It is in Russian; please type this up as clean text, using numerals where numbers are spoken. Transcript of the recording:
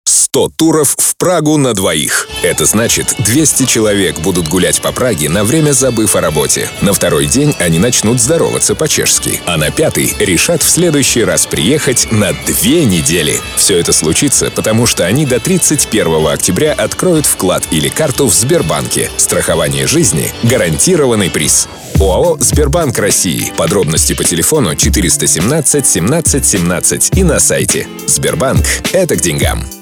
100 туров в Прагу на двоих. Это значит, 200 человек будут гулять по Праге, на время забыв о работе. На второй день они начнут здороваться по-чешски, а на пятый решат в следующий раз приехать на 2 недели. Все это случится, потому что они до 31 октября откроют вклад или карту в Сбербанке. Страхование жизни – гарантированный приз. ОАО «Сбербанк России». Подробности по телефону 417 17 17 и на сайте. Сбербанк – это к деньгам.